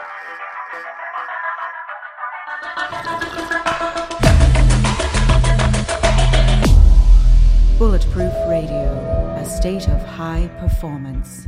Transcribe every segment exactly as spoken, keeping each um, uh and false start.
Bulletproof Radio, a state of high performance.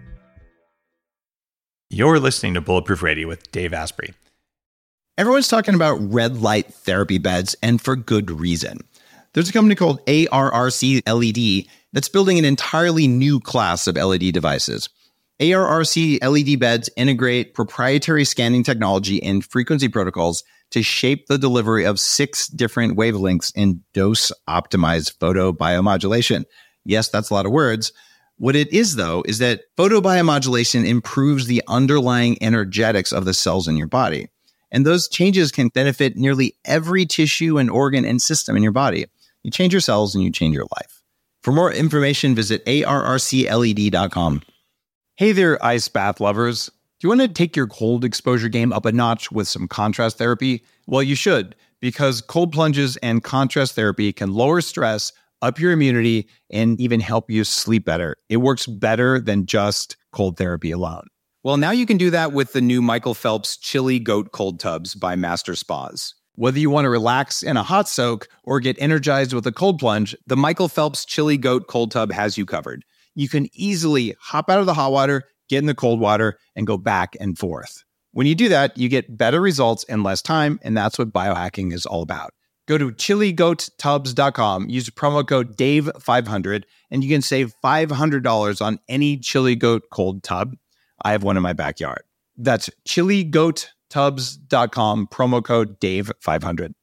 You're listening to Bulletproof Radio with Dave Asprey. Everyone's talking about red light therapy beds, and for good reason. There's a company called A R R C L E D that's building an entirely new class of L E D devices. A R R C L E D beds integrate proprietary scanning technology and frequency protocols to shape the delivery of six different wavelengths in dose-optimized photobiomodulation. Yes, that's a lot of words. What it is, though, is that photobiomodulation improves the underlying energetics of the cells in your body. And those changes can benefit nearly every tissue and organ and system in your body. You change your cells and you change your life. For more information, visit A R R C L E D dot com. Hey there, ice bath lovers. Do you want to take your cold exposure game up a notch with some contrast therapy? Well, you should, because cold plunges and contrast therapy can lower stress, up your immunity, and even help you sleep better. It works better than just cold therapy alone. Well, now you can do that with the new Michael Phelps Chili Goat Cold Tubs by Master Spas. Whether you want to relax in a hot soak or get energized with a cold plunge, the Michael Phelps Chili Goat Cold Tub has you covered. You can easily hop out of the hot water, get in the cold water, and go back and forth. When you do that, you get better results in less time, and that's what biohacking is all about. Go to chili goat tubs dot com, use promo code Dave five hundred, and you can save five hundred dollars on any Chili Goat cold tub. I have one in my backyard. That's chili goat tubs dot com, promo code Dave five hundred.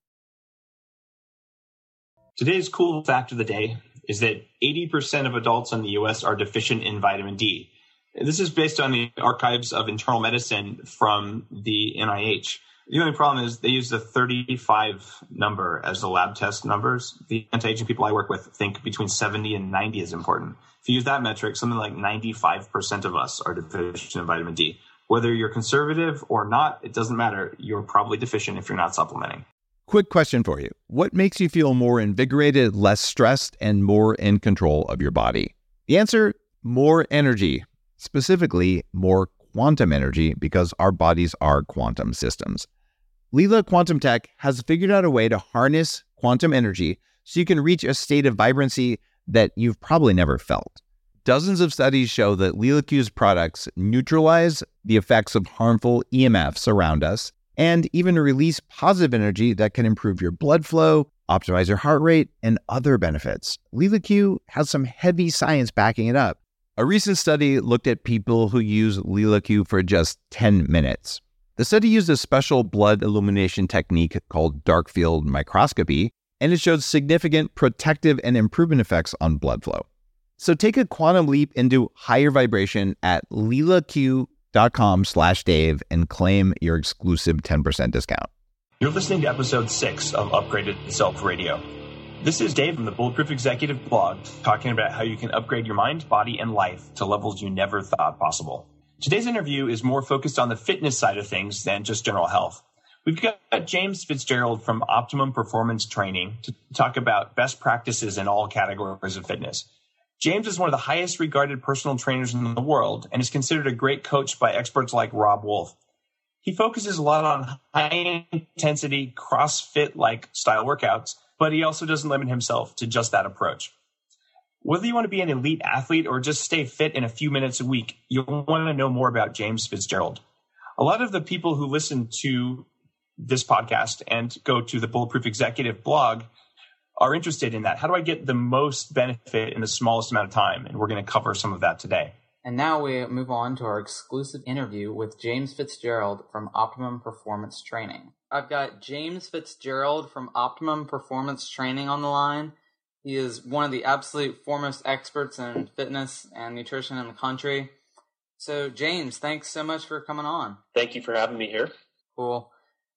Today's cool fact of the day is that eighty percent of adults in the U S are deficient in vitamin D. This is based on the archives of internal medicine from the N I H. The only problem is they use the thirty-five number as the lab test numbers. The anti-aging people I work with think between seventy and ninety is important. If you use that metric, something like ninety-five percent of us are deficient in vitamin D. Whether you're conservative or not, it doesn't matter. You're probably deficient if you're not supplementing. Quick question for you. What makes you feel more invigorated, less stressed, and more in control of your body? The answer, more energy. Specifically, more quantum energy, because our bodies are quantum systems. Leela Quantum Tech has figured out a way to harness quantum energy so you can reach a state of vibrancy that you've probably never felt. Dozens of studies show that LeelaQ's products neutralize the effects of harmful E M Fs around us and even release positive energy that can improve your blood flow, optimize your heart rate, and other benefits. LeelaQ has some heavy science backing it up. A recent study looked at people who use LeelaQ for just ten minutes. The study used a special blood illumination technique called dark field microscopy, and it showed significant protective and improvement effects on blood flow. So take a quantum leap into higher vibration at leelaq dot com slash Dave and claim your exclusive ten percent discount. You're listening to episode six of Upgraded Self Radio. This is Dave from the Bulletproof Executive blog, talking about how you can upgrade your mind, body, and life to levels you never thought possible. Today's interview is more focused on the fitness side of things than just general health. We've got James Fitzgerald from Optimum Performance Training to talk about best practices in all categories of fitness. James is one of the highest regarded personal trainers in the world and is considered a great coach by experts like Rob Wolf. He focuses a lot on high-intensity, CrossFit-like style workouts, but he also doesn't limit himself to just that approach. Whether you want to be an elite athlete or just stay fit in a few minutes a week, you'll want to know more about James Fitzgerald. A lot of the people who listen to this podcast and go to the Bulletproof Executive blog are interested in that. How do I get the most benefit in the smallest amount of time? And we're going to cover some of that today. And now we move on to our exclusive interview with James Fitzgerald from Optimum Performance Training. I've got James Fitzgerald from Optimum Performance Training on the line. He is one of the absolute foremost experts in fitness and nutrition in the country. So, James, thanks so much for coming on. Thank you for having me here. Cool.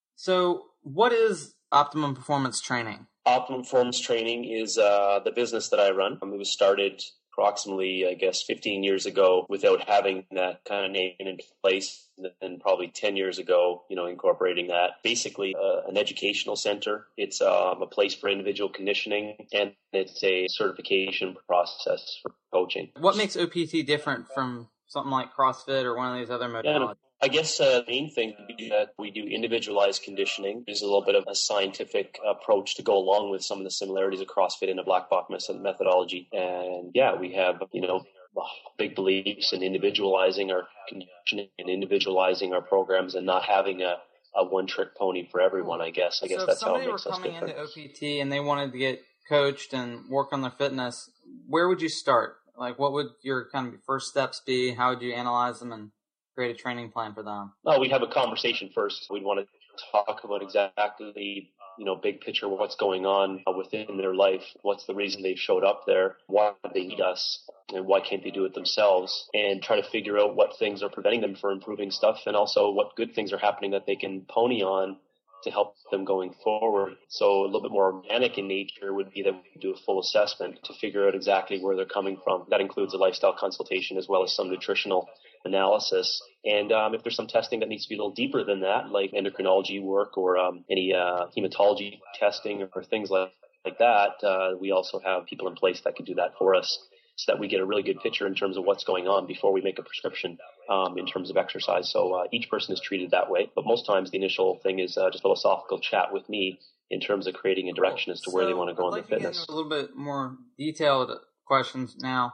So, what is Optimum Performance Training? Optimum Performance Training is uh, the business that I run. Um, it was started approximately, I guess, fifteen years ago without having that kind of name in place. And then probably ten years ago, you know, incorporating that. Basically, uh, an educational center. It's um, a place for individual conditioning, and it's a certification process for coaching. What makes O P T different from something like CrossFit or one of these other modalities? I guess uh, the main thing would be that we do individualized conditioning. There's a little bit of a scientific approach to go along with some of the similarities of CrossFit and a black box methodology. And yeah, we have, you know, big beliefs in individualizing our conditioning and individualizing our programs and not having a, a one-trick pony for everyone, I guess. I guess so that's how it makes if us somebody were different. coming into O P T and they wanted to get coached and work on their fitness, where would you start? Like, what would your kind of first steps be? How would you analyze them and create a training plan for them? Well, we'd have a conversation first. We'd want to talk about exactly, you know, big picture, what's going on within their life. What's the reason they've showed up there? Why do they need us? And why can't they do it themselves? And try to figure out what things are preventing them from improving stuff, and also what good things are happening that they can pony on to help them going forward. So a little bit more organic in nature would be that we do a full assessment to figure out exactly where they're coming from. That includes a lifestyle consultation as well as some nutritional analysis. And um, if there's some testing that needs to be a little deeper than that, like endocrinology work or um, any uh, hematology testing or things like, like that, uh, we also have people in place that can do that for us, so that we get a really good picture in terms of what's going on before we make a prescription um, in terms of exercise. So uh, each person is treated that way. But most times the initial thing is uh, just a philosophical chat with me in terms of creating a direction as to where so they want to go I'd in like their to get fitness. into a little bit more detailed questions now.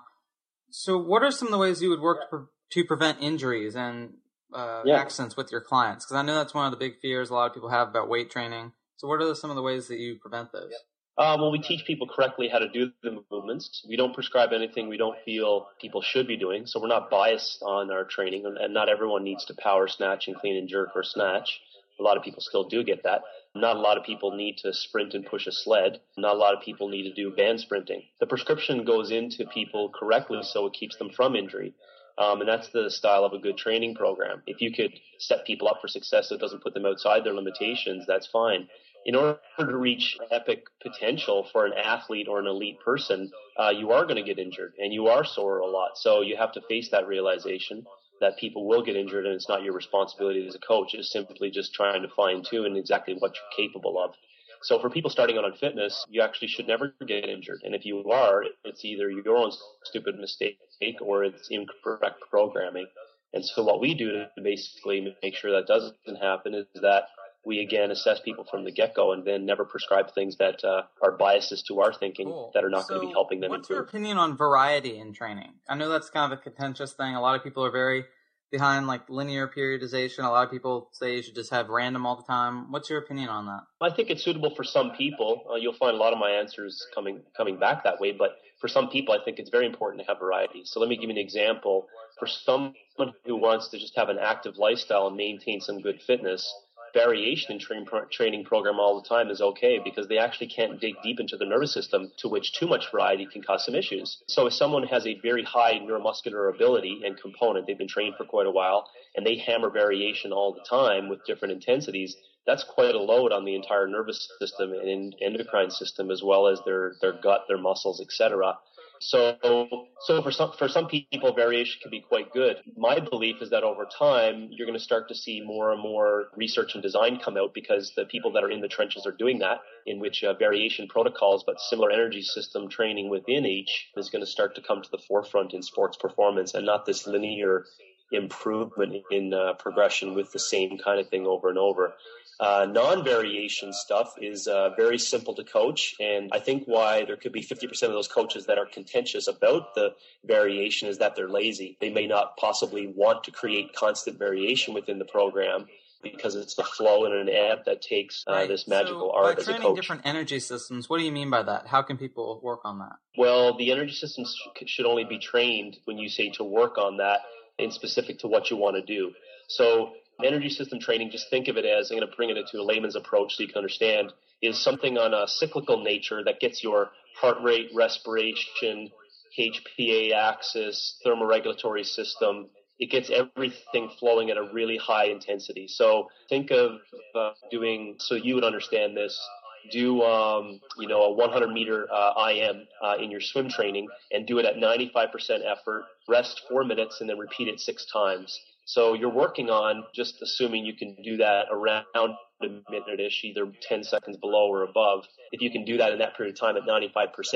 So what are some of the ways you would work to, pre- to prevent injuries and uh, Yeah. accidents with your clients? Because I know that's one of the big fears a lot of people have about weight training. So what are some of the ways that you prevent those? Uh, well, we teach people correctly how to do the movements. We don't prescribe anything we don't feel people should be doing, so we're not biased on our training, and, and not everyone needs to power snatch and clean and jerk or snatch. A lot of people still do get that. Not a lot of people need to sprint and push a sled. Not a lot of people need to do band sprinting. The prescription goes into people correctly so it keeps them from injury. Um, and that's the style of a good training program. If you could set people up for success so it doesn't put them outside their limitations, that's fine. In order to reach epic potential for an athlete or an elite person, uh, you are going to get injured and you are sore a lot. So you have to face that realization that people will get injured, and it's not your responsibility as a coach. It's simply just trying to fine tune exactly what you're capable of. So for people starting out on fitness, you actually should never get injured. And if you are, it's either your own stupid mistake or it's incorrect programming. And so what we do to basically make sure that doesn't happen is that we, again, assess people from the get-go and then never prescribe things that uh, are biases to our thinking Cool. that are not so going to be helping them what's improve. your opinion on variety in training? I know that's kind of a contentious thing. A lot of people are very behind like linear periodization. A lot of people say you should just have random all the time. What's your opinion on that? I think it's suitable for some people. Uh, you'll find a lot of my answers coming coming back that way. But for some people, I think it's very important to have variety. So let me give you an example. For someone who wants to just have an active lifestyle and maintain some good fitness, variation in train pro- training program all the time is okay, because they actually can't dig deep into the nervous system, to which too much variety can cause some issues. So if someone has a very high neuromuscular ability and component, they've been trained for quite a while, and they hammer variation all the time with different intensities, that's quite a load on the entire nervous system and endocrine system, as well as their, their gut, their muscles, et cetera. So, so for some for some people, variation can be quite good. My belief is that over time, you're going to start to see more and more research and design come out, because the people that are in the trenches are doing that, in which uh, variation protocols, but similar energy system training within each is going to start to come to the forefront in sports performance, and not this linear improvement in uh, progression with the same kind of thing over and over. Uh, non-variation stuff is uh, very simple to coach, and I think why there could be fifty percent of those coaches that are contentious about the variation is that they're lazy. They may not possibly want to create constant variation within the program, because it's the flow and an ebb that takes uh, Right. this magical so art by as a training coach. different energy systems, what do you mean by that? How can people work on that? Well, the energy systems sh- should only be trained when you say to work on that in specific to what you want to do. So energy system training, just think of it as, I'm going to bring it into a layman's approach so you can understand, is something on a cyclical nature that gets your heart rate, respiration, H P A axis, thermoregulatory system. It gets everything flowing at a really high intensity. So think of uh, doing, so you would understand this, do um, you know a one hundred meter uh, I M uh, in your swim training, and do it at ninety-five percent effort, rest four minutes, and then repeat it six times. So you're working on, just assuming you can do that around a minute-ish, either ten seconds below or above. If you can do that in that period of time at ninety-five percent,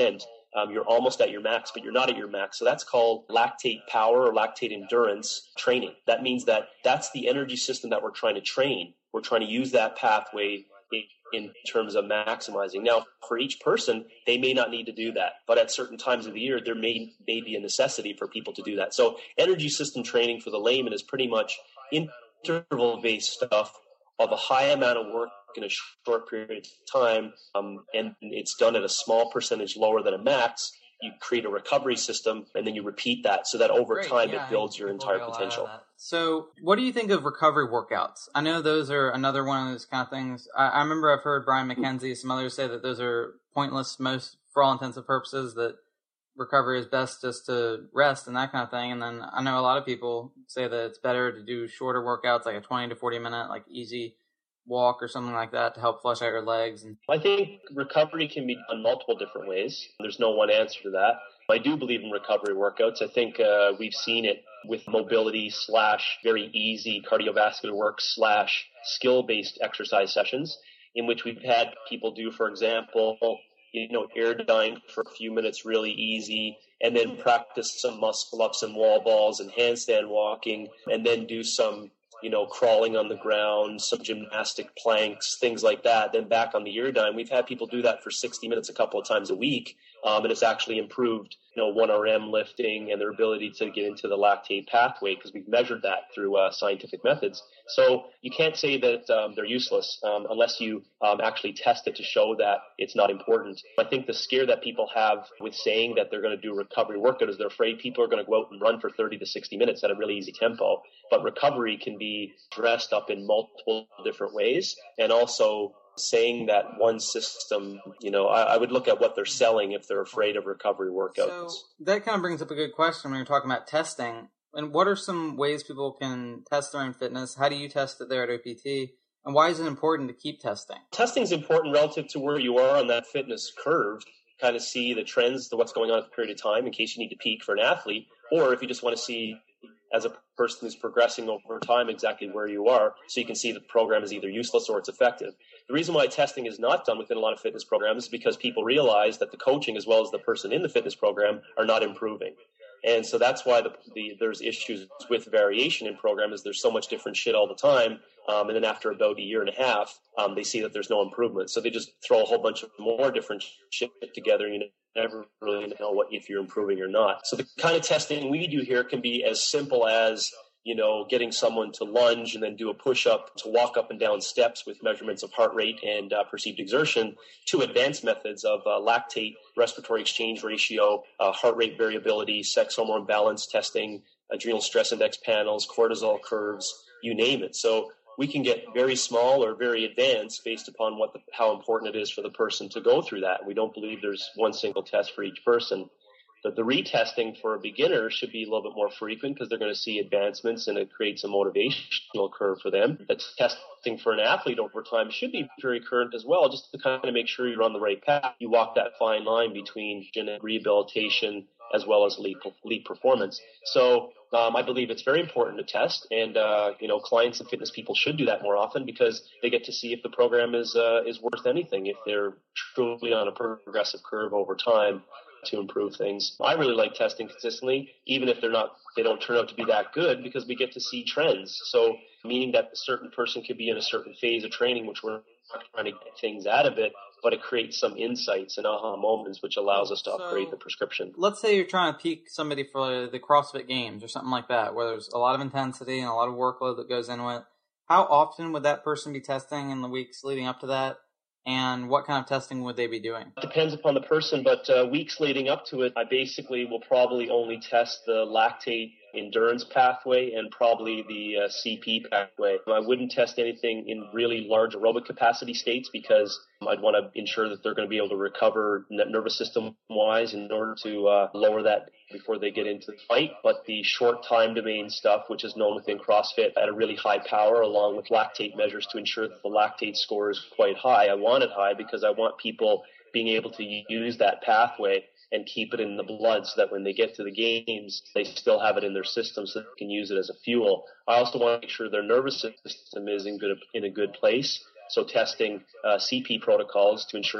um, you're almost at your max, but you're not at your max. So that's called lactate power or lactate endurance training. That means that that's the energy system that we're trying to train. We're trying to use that pathway in terms of maximizing. Now, for each person, they may not need to do that, but at certain times of the year, there may, may be a necessity for people to do that. So energy system training for the layman is pretty much interval-based stuff of a high amount of work in a short period of time, um, and it's done at a small percentage lower than a max. You create a recovery system, and then you repeat that so that over Great. time yeah, it builds your entire get a lot potential. out of that. So what do you think of recovery workouts? I know those are another one of those kind of things. I, I remember I've heard Brian McKenzie, some others say that those are pointless most for all intents and purposes, that recovery is best just to rest and that kind of thing. And then I know a lot of people say that it's better to do shorter workouts, like a twenty to forty minute, like easy walk or something like that to help flush out your legs. And I think recovery can be done multiple different ways. There's no one answer to that. I do believe in recovery workouts. I think uh, we've seen it with mobility slash very easy cardiovascular work slash skill-based exercise sessions in which we've had people do, for example, you know, airdyne for a few minutes really easy, and then practice some muscle ups and wall balls and handstand walking, and then do some, you know, crawling on the ground, some gymnastic planks, things like that, then back on the airdyne. We've had people do that for sixty minutes a couple of times a week, um, and it's actually improved, you know, one R M lifting and their ability to get into the lactate pathway because we've measured that through uh, scientific methods. So you can't say that um, they're useless um, unless you um, actually test it to show that it's not important. I think the scare that people have with saying that they're going to do recovery workout is they're afraid people are going to go out and run for thirty to sixty minutes at a really easy tempo. But recovery can be dressed up in multiple different ways, and also saying that one system, you know, I, I would look at what they're selling if they're afraid of recovery workouts. So that kind of brings up a good question when you're talking about testing. And what are some ways people can test their own fitness? How do you test it there at O P T? And why is it important to keep testing? Testing is important relative to where you are on that fitness curve. Kind of see the trends to what's going on at the period of time in case you need to peak for an athlete, or if you just want to see as a person who's progressing over time exactly where you are, so you can see the program is either useless or it's effective. The reason why testing is not done within a lot of fitness programs is because people realize that the coaching as well as the person in the fitness program are not improving. And so that's why the, the there's issues with variation in programs. There's so much different shit all the time. Um, and then after about a year and a half, um, they see that there's no improvement. So they just throw a whole bunch of more different shit together. And you never really know what if you're improving or not. So the kind of testing we do here can be as simple as, you know, getting someone to lunge and then do a push-up, to walk up and down steps with measurements of heart rate and uh, perceived exertion, to advanced methods of uh, lactate, respiratory exchange ratio, uh, heart rate variability, sex hormone balance testing, adrenal stress index panels, cortisol curves, you name it. So we can get very small or very advanced based upon what the, how important it is for the person to go through that. We don't believe there's one single test for each person. But the retesting for a beginner should be a little bit more frequent because they're going to see advancements and it creates a motivational curve for them. The testing for an athlete over time should be very current as well, just to kind of make sure you're on the right path. You walk that fine line between rehabilitation as well as elite, elite performance. So um, I believe it's very important to test, and uh, you know, clients and fitness people should do that more often because they get to see if the program is uh, is worth anything, if they're truly on a progressive curve over time to improve things. I really like testing consistently, even if they're not, they don't turn out to be that good, because we get to see trends. So meaning that a certain person could be in a certain phase of training, which we're not trying to get things out of it, but it creates some insights and aha moments, which allows us to so, upgrade the prescription. Let's say you're trying to peak somebody for the CrossFit Games or something like that, where there's a lot of intensity and a lot of workload that goes into it. How often would that person be testing in the weeks leading up to that? And what kind of testing would they be doing? It depends upon the person, but uh, weeks leading up to it, I basically will probably only test the lactate endurance pathway and probably the uh, C P pathway. I wouldn't test anything in really large aerobic capacity states because I'd want to ensure that they're going to be able to recover nervous system wise in order to uh, lower that before they get into the fight. But the short time domain stuff, which is known within CrossFit at a really high power, along with lactate measures to ensure that the lactate score is quite high. I want it high because I want people being able to use that pathway and keep it in the blood so that when they get to the games, they still have it in their system so they can use it as a fuel. I also want to make sure their nervous system is in good in a good place. So testing uh, C P protocols to ensure that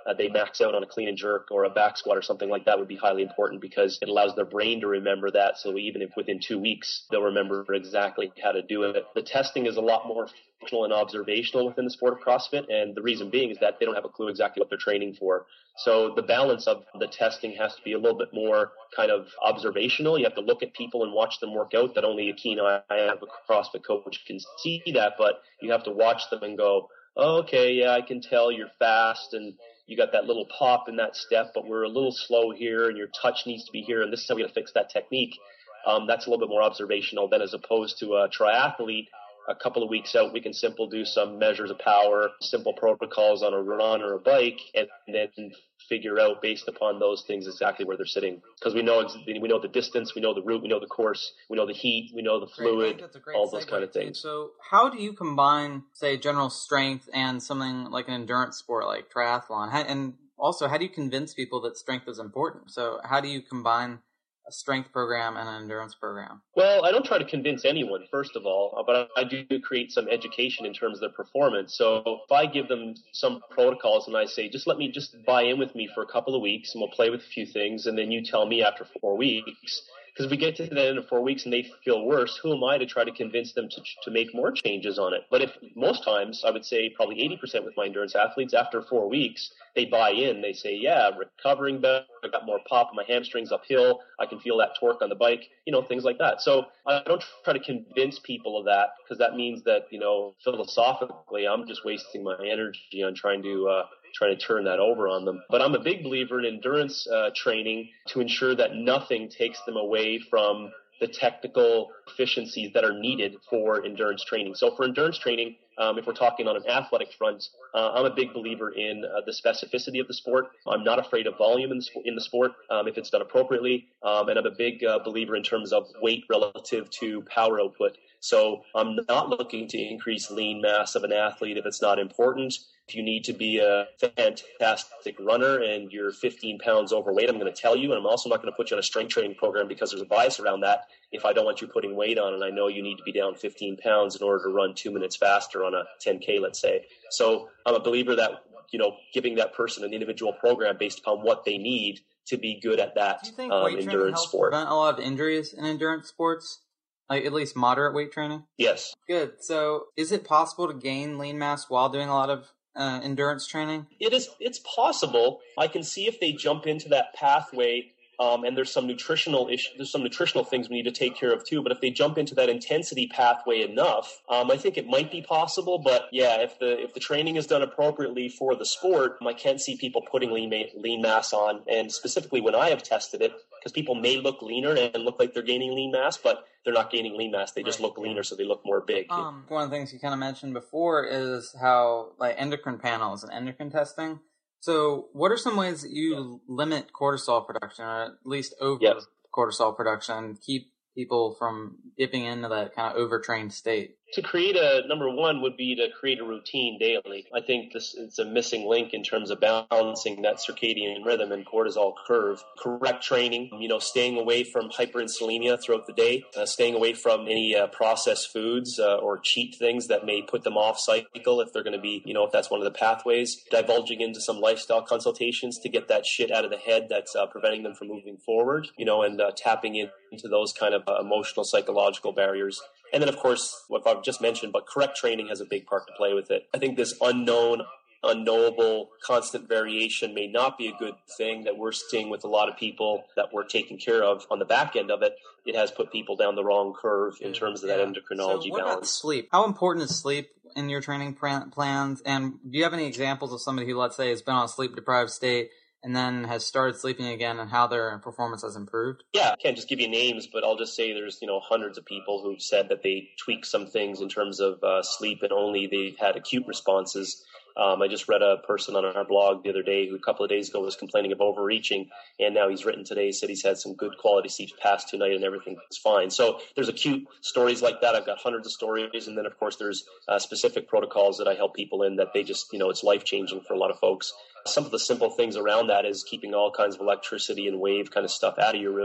uh, they max out on a clean and jerk or a back squat or something like that would be highly important, because it allows their brain to remember that. So even if within two weeks, they'll remember exactly how to do it. The testing is a lot more functional and observational within the sport of CrossFit. And the reason being is that they don't have a clue exactly what they're training for. So the balance of the testing has to be a little bit more kind of observational. You have to look at people and watch them work out. That only a keen eye of a CrossFit coach can see that, but you have to watch them and go, oh, okay, yeah, I can tell you're fast and you got that little pop in that step, but we're a little slow here and your touch needs to be here and this is how we got to fix that technique. Um, that's a little bit more observational than as opposed to a triathlete. A couple of weeks out, we can simple do some measures of power, simple protocols on a run or a bike, and then figure out based upon those things exactly where they're sitting. Because we know we know the distance, we know the route, we know the course, we know the heat, we know the fluid, all those kind of things. So how do you combine, say, general strength and something like an endurance sport like triathlon? How, and also, how do you convince people that strength is important? So how do you combine a strength program and an endurance program? Well, I don't try to convince anyone, first of all, but I do create some education in terms of their performance. So if I give them some protocols and I say, just let me just buy in with me for a couple of weeks and we'll play with a few things, and then you tell me after four weeks, because if we get to the end of four weeks and they feel worse, who am I to try to convince them to to make more changes on it? But if most times, I would say probably eighty percent with my endurance athletes, after four weeks, they buy in. They say, yeah, recovering better. I got more pop in my hamstrings uphill. I can feel that torque on the bike, you know, things like that. So I don't try to convince people of that, because that means that, you know, philosophically, I'm just wasting my energy on trying to uh, trying to turn that over on them. But I'm a big believer in endurance uh, training to ensure that nothing takes them away from the technical efficiencies that are needed for endurance training. So for endurance training, um, if we're talking on an athletic front, uh, I'm a big believer in uh, the specificity of the sport. I'm not afraid of volume in the, sp- in the sport um, if it's done appropriately. Um, and I'm a big uh, believer in terms of weight relative to power output. So I'm not looking to increase lean mass of an athlete if it's not important. If you need to be a fantastic runner and you're fifteen pounds overweight, I'm going to tell you, and I'm also not going to put you on a strength training program because there's a bias around that if I don't want you putting weight on and I know you need to be down fifteen pounds in order to run two minutes faster on a ten K, let's say. So I'm a believer that, you know, giving that person an individual program based upon what they need to be good at that Do you think um, weight training endurance helps sport. prevent a lot of injuries in endurance sports? Like at least moderate weight training? Yes. Good. So is it possible to gain lean mass while doing a lot of uh, endurance training? It is. It's possible. I can see if they jump into that pathway, um, and there's some nutritional issue. There's some nutritional things we need to take care of too. But if they jump into that intensity pathway enough, um, I think it might be possible. But yeah, if the if the training is done appropriately for the sport, I can't see people putting lean ma- lean mass on. And specifically when I have tested it, because people may look leaner and look like they're gaining lean mass, but they're not gaining lean mass. They just Right, look leaner, so they look more big. Um, one of the things you kind of mentioned before is how like endocrine panels and endocrine testing. So what are some ways that you limit cortisol production, or at least over Yes. cortisol production, keep people from dipping into that kind of overtrained state? To create a, number one would be to create a routine daily. I think this it's a missing link in terms of balancing that circadian rhythm and cortisol curve. Correct training, you know, staying away from hyperinsulinemia throughout the day, uh, staying away from any uh, processed foods uh, or cheat things that may put them off cycle if they're going to be, you know, if that's one of the pathways. Divulging into some lifestyle consultations to get that shit out of the head that's uh, preventing them from moving forward, you know, and uh, tapping in, into those kind of uh, emotional, psychological barriers. And then, of course, what I've just mentioned, but correct training has a big part to play with it. I think this unknown, unknowable, constant variation may not be a good thing that we're seeing with a lot of people that we're taking care of on the back end of it. It has put people down the wrong curve in terms of that Yeah. endocrinology so what balance. About sleep? How important is sleep in your training plan- plans? And do you have any examples of somebody who, let's say, has been on a sleep-deprived state and then has started sleeping again, and how their performance has improved? Yeah, I can't just give you names, but I'll just say there's, you know, hundreds of people who've said that they tweak some things in terms of uh, sleep and only they've had acute responses. Um, I just read a person on our blog the other day who a couple of days ago was complaining of overreaching, and now he's written today, said he's had some good quality sleep past two nights and everything's fine. So there's acute stories like that. I've got hundreds of stories, and then of course there's uh, specific protocols that I help people in that they just, you know, it's life-changing for a lot of folks. Some of the simple things around that is keeping all kinds of electricity and wave kind of stuff out of your room.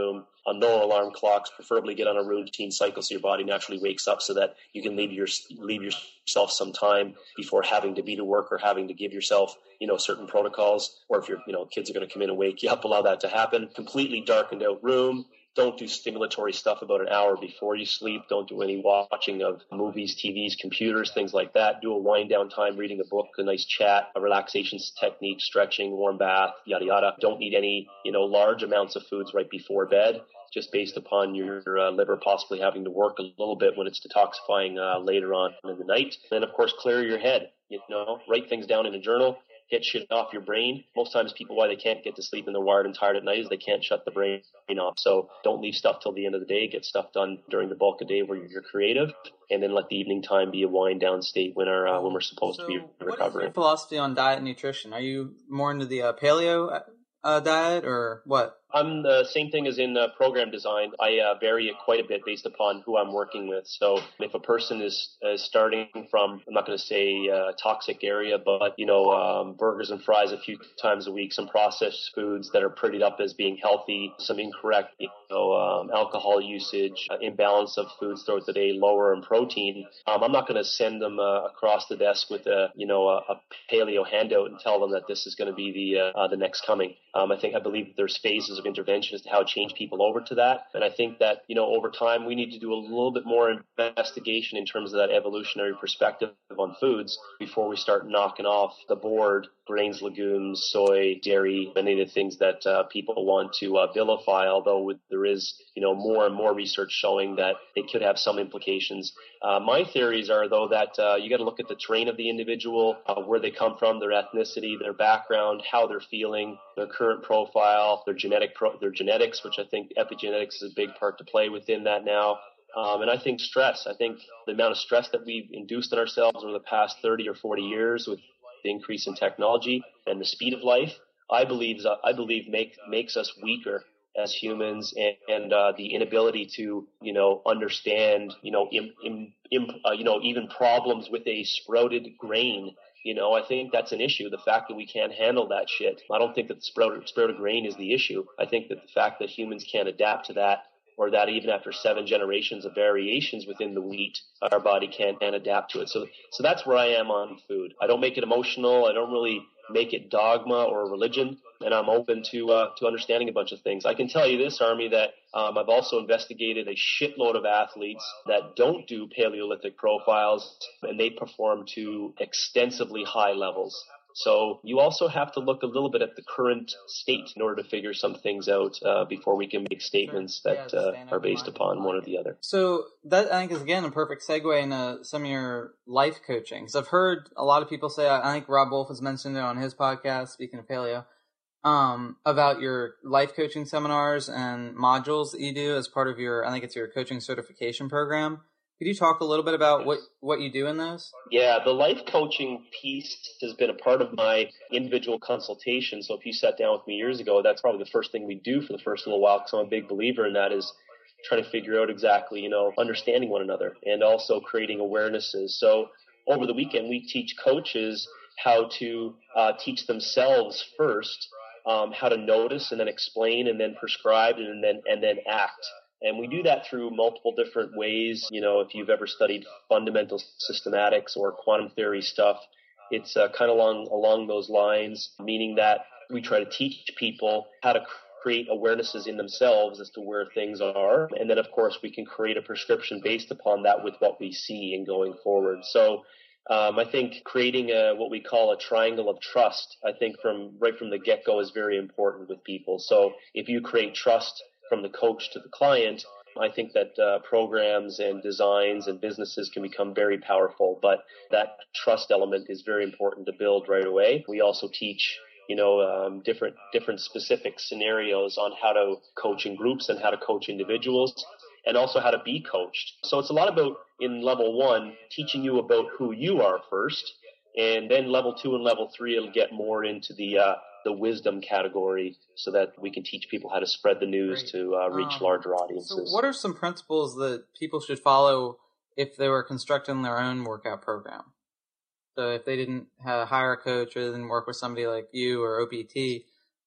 on no alarm clocks, preferably get on a routine cycle so your body naturally wakes up so that you can leave your leave yourself some time before having to be to work or having to give yourself, you know, certain protocols. Or if your, you know, kids are going to come in and wake you up, allow that to happen. Completely darkened out room. Don't do stimulatory stuff about an hour before you sleep. Don't do any watching of movies, T Vs, computers, things like that. Do a wind down time, reading a book, a nice chat, a relaxation technique, stretching, warm bath, yada, yada. Don't eat any, you know, large amounts of foods right before bed, just based upon your uh, liver possibly having to work a little bit when it's detoxifying uh, later on in the night. And of course, clear your head, you know, write things down in a journal. Get shit off your brain. Most times people, why they can't get to sleep and they're wired and tired at night is they can't shut the brain off. So don't leave stuff till the end of the day. Get stuff done during the bulk of the day where you're creative, and then let the evening time be a wind down state when, our, uh, when we're supposed so to be recovering. What is your philosophy on diet and nutrition? Are you more into the uh, paleo uh, diet or what? I'm the same thing as in uh, program design. I uh, vary it quite a bit based upon who I'm working with. So if a person is, is starting from, I'm not going to say uh, toxic area, but, you know, um, burgers and fries a few times a week, some processed foods that are prettied up as being healthy, some incorrect, you know, um, alcohol usage, uh, imbalance of foods throughout the day, lower in protein. Um, I'm not going to send them uh, across the desk with a, you know, a, a paleo handout and tell them that this is going to be the, uh, uh, the next coming. Um, I think, I believe there's phases of intervention as to how to change people over to that. And I think that, you know, over time, we need to do a little bit more investigation in terms of that evolutionary perspective on foods before we start knocking off the board grains, legumes, soy, dairy, many of the things that uh, people want to uh, vilify, although with, there is, you know, more and more research showing that it could have some implications. Uh, my theories are, though, that uh, you got to look at the terrain of the individual, uh, where they come from, their ethnicity, their background, how they're feeling, their current profile, their genetic pro- their genetics, which I think epigenetics is a big part to play within that now. Um, and I think stress, I think the amount of stress that we've induced in ourselves over the past thirty or forty years with the increase in technology and the speed of life, I believe, I believe make, makes us weaker as humans, and, and uh, the inability to, you know, understand, you know, im, im, im, uh, you know, even problems with a sprouted grain. You know, I think that's an issue. The fact that we can't handle that shit. I don't think that the sprouted, sprouted grain is the issue. I think that the fact that humans can't adapt to that, or that even after seven generations of variations within the wheat, our body can't and adapt to it. So, so that's where I am on food. I don't make it emotional. I don't really make it dogma or religion, and I'm open to uh, to understanding a bunch of things. I can tell you this, Army, that um, I've also investigated a shitload of athletes that don't do Paleolithic profiles, and they perform to extensively high levels. So you also have to look a little bit at the current state in order to figure some things out uh, before we can make statements Sure. that yeah, uh, are based upon one or the other. So that, I think, is, again, a perfect segue into some of your life coaching. Because I've heard a lot of people say, I think Rob Wolf has mentioned it on his podcast, speaking of paleo, um, about your life coaching seminars and modules that you do as part of your, I think it's your coaching certification program. Could you talk a little bit about what, what you do in those? Yeah, the life coaching piece has been a part of my individual consultation. So if you sat down with me years ago, that's probably the first thing we do for the first little while, because I'm a big believer in that, is trying to figure out exactly, you know, understanding one another and also creating awarenesses. So over the weekend, we teach coaches how to uh, teach themselves first, um, how to notice and then explain and then prescribe and then and then act. And we do that through multiple different ways. You know, if you've ever studied fundamental systematics or quantum theory stuff, it's uh, kind of along along those lines, meaning that we try to teach people how to create awarenesses in themselves as to where things are. And then, of course, we can create a prescription based upon that with what we see and going forward. So um, I think creating a, what we call a triangle of trust, I think from right from the get-go is very important with people. So if you create trust from the coach to the client, I think that uh, programs and designs and businesses can become very powerful, but that trust element is very important to build right away. We also teach, you know, um, different different specific scenarios on how to coach in groups and how to coach individuals, and also how to be coached. So it's a lot about, in level one, teaching you about who you are first, and then level two and level three will get more into the uh, the wisdom category, so that we can teach people how to spread the news Great. to uh, reach um, larger audiences. So what are some principles that people should follow if they were constructing their own workout program? So if they didn't have, hire a coach or didn't work with somebody like you or O P T,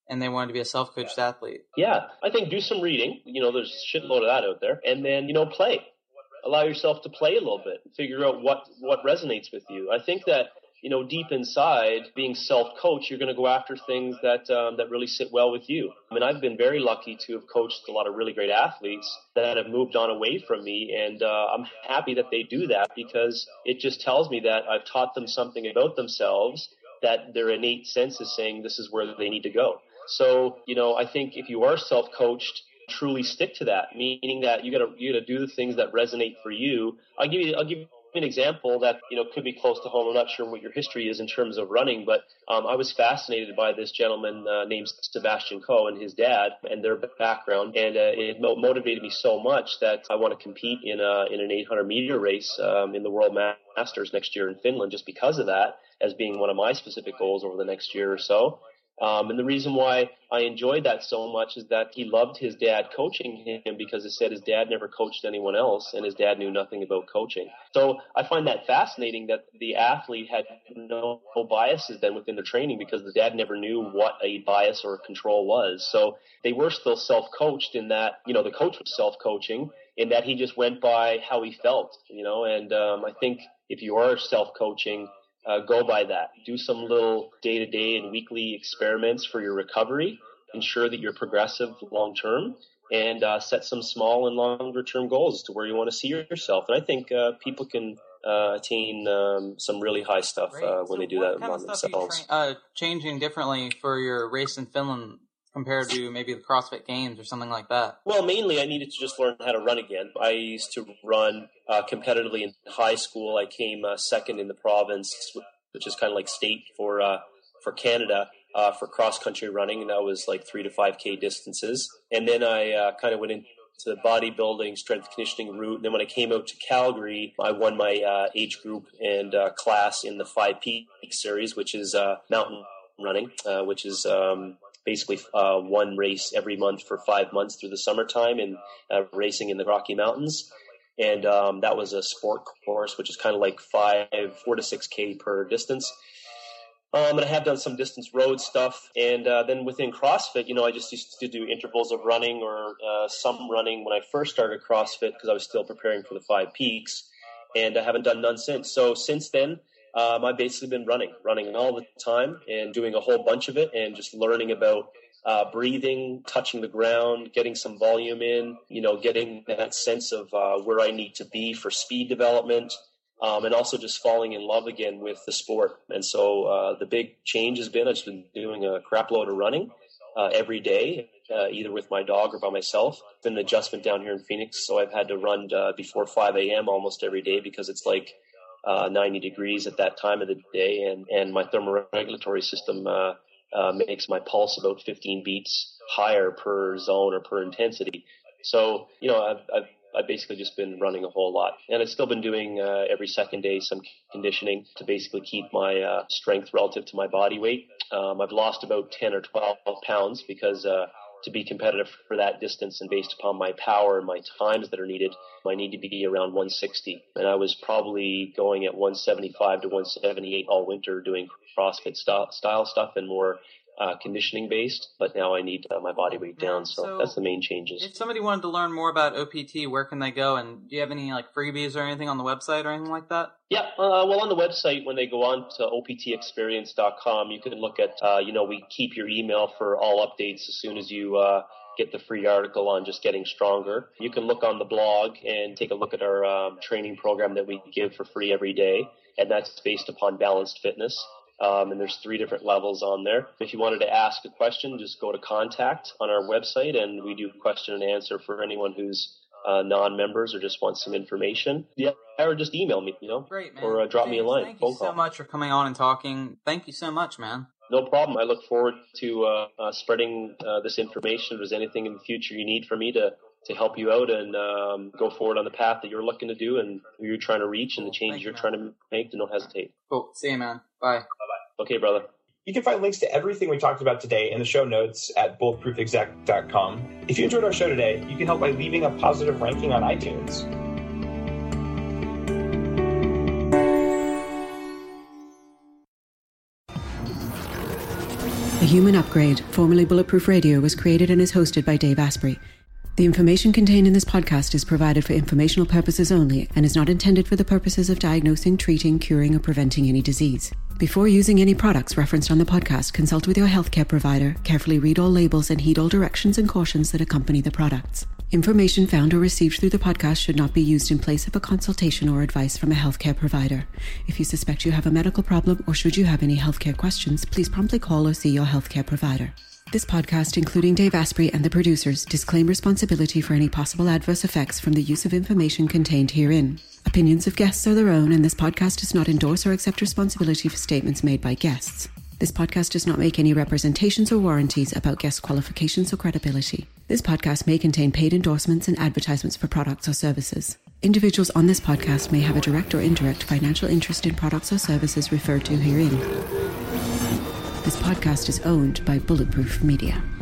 and they wanted to be a self-coached athlete? Yeah, I think do some reading. You know, there's a shitload of that out there. And then, you know, play. Allow yourself to play a little bit. Figure out what, what resonates with you. I think that, you know, deep inside, being self-coached, you're going to go after things that um, that really sit well with you. I mean, I've been very lucky to have coached a lot of really great athletes that have moved on away from me, and uh, I'm happy that they do that because it just tells me that I've taught them something about themselves that their innate sense is saying this is where they need to go. So, you know, I think if you are self-coached, truly stick to that, meaning that you got to you got to do the things that resonate for you. I'll give you I'll give you an example that, you know, could be close to home. I'm not sure what your history is in terms of running, but um, I was fascinated by this gentleman uh, named Sebastian Coe and his dad and their background, and uh, it mo- motivated me so much that I want to compete in a in an eight hundred meter race um, in the World Masters next year in Finland, just because of that, as being one of my specific goals over the next year or so. Um, and the reason why I enjoyed that so much is that he loved his dad coaching him because he said his dad never coached anyone else and his dad knew nothing about coaching. So I find that fascinating that the athlete had no, no biases then within the training because the dad never knew what a bias or a control was. So they were still self-coached in that, you know, the coach was self-coaching in that he just went by how he felt, you know, and um, I think if you are self-coaching, Uh, go by that. Do some little day-to-day and weekly experiments for your recovery. Ensure that you're progressive long-term, and uh, set some small and longer-term goals as to where you want to see yourself. And I think uh, people can uh, attain um, some really high stuff uh, when so they do that among themselves. Tra- uh, changing differently for your race in Finland compared to maybe the CrossFit Games or something like that? Well, mainly I needed to just learn how to run again. I used to run uh, competitively in high school. I came uh, second in the province, which is kind of like state for uh, for Canada uh, for cross-country running, and that was like three to five K distances. And then I uh, kind of went into the bodybuilding, strength conditioning route. And then when I came out to Calgary, I won my uh, age group and uh, class in the Five Peak Series, which is uh, mountain running, uh, which is um, basically uh, one race every month for five months through the summertime and uh, racing in the Rocky Mountains. And um, that was a sport course, which is kind of like five, four to six K per distance. Um, and I have done some distance road stuff. And uh, then within CrossFit, you know, I just used to do intervals of running or uh, some running when I first started CrossFit because I was still preparing for the Five Peaks. And I haven't done none since. So since then, um, I've basically been running, running all the time and doing a whole bunch of it and just learning about uh, breathing, touching the ground, getting some volume in, you know, getting that sense of uh, where I need to be for speed development. Um, and also just falling in love again with the sport. And so uh, the big change has been I've just been doing a crap load of running uh, every day, uh, either with my dog or by myself. It's been an adjustment down here in Phoenix, so I've had to run uh, before five a.m. almost every day because it's like uh, ninety degrees at that time of the day, and, and my thermoregulatory system uh, uh, makes my pulse about fifteen beats higher per zone or per intensity. So, you know, I've, I've I've basically just been running a whole lot. And I've still been doing uh, every second day some conditioning to basically keep my uh, strength relative to my body weight. Um, I've lost about ten or twelve pounds because uh, to be competitive for that distance and based upon my power and my times that are needed, I need to be around one sixty. And I was probably going at one seventy-five to one seventy-eight all winter doing CrossFit st- style stuff and more Uh, conditioning based, but now I need uh, my body weight down, so, so that's the main changes. If somebody wanted to learn more about O P T, where can they go? And do you have any like freebies or anything on the website or anything like that? Yeah, uh, well, on the website, when they go on to O P T experience dot com, you can look at, uh, you know, we keep your email for all updates as soon as you uh, get the free article on just getting stronger. You can look on the blog and take a look at our um, training program that we give for free every day, and that's based upon balanced fitness. Um, and there's three different levels on there. If you wanted to ask a question, just go to contact on our website, and we do question and answer for anyone who's uh, non-members or just wants some information. Yeah, or just email me, you know, Great, man. or uh, drop James, me a line. Thank phone you so call. much for coming on and talking. Thank you so much, man. No problem. I look forward to uh, uh, spreading uh, this information. If there's anything in the future you need for me to to help you out and um, go forward on the path that you're looking to do and who you're trying to reach and the changes you, you're man. trying to make, then don't hesitate. Cool. See you, man. Bye. Okay, brother. You can find links to everything we talked about today in the show notes at bulletproof exec dot com. If you enjoyed our show today, you can help by leaving a positive ranking on iTunes. The Human Upgrade, formerly Bulletproof Radio, was created and is hosted by Dave Asprey. The information contained in this podcast is provided for informational purposes only and is not intended for the purposes of diagnosing, treating, curing, or preventing any disease. Before using any products referenced on the podcast, consult with your healthcare provider, carefully read all labels, and heed all directions and cautions that accompany the products. Information found or received through the podcast should not be used in place of a consultation or advice from a healthcare provider. If you suspect you have a medical problem or should you have any healthcare questions, please promptly call or see your healthcare provider. This podcast, including Dave Asprey and the producers, disclaim responsibility for any possible adverse effects from the use of information contained herein. Opinions of guests are their own, and this podcast does not endorse or accept responsibility for statements made by guests. This podcast does not make any representations or warranties about guest qualifications or credibility. This podcast may contain paid endorsements and advertisements for products or services. Individuals on this podcast may have a direct or indirect financial interest in products or services referred to herein. This podcast is owned by Bulletproof Media.